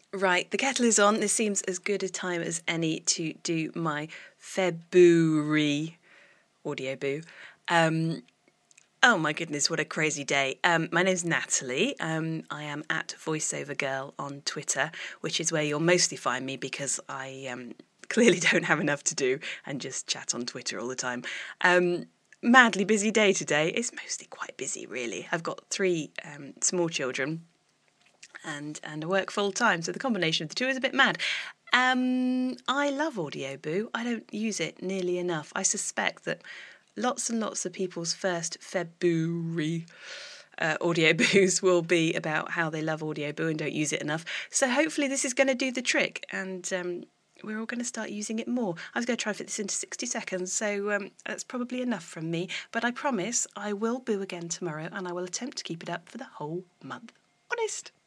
Right, the kettle is on. This seems as good a time as any to do my February audio boo. Oh my goodness, what a crazy day. My name's Natalie. I am at VoiceOver Girl on Twitter, which is where you'll mostly find me because I clearly don't have enough to do and just chat on Twitter all the time. Madly busy day today. It's mostly quite busy, really. I've got 3 small children and I work full time, so the combination of the two is a bit mad. I love Audioboo. I don't use it nearly enough. I suspect that lots and lots of people's first February Audioboos will be about how they love Audioboo and don't use it enough. So hopefully this is going to do the trick, and we're all going to start using it more. I was going to try and fit this into 60 seconds, so that's probably enough from me. But I promise I will boo again tomorrow, and I will attempt to keep it up for the whole month. Honest.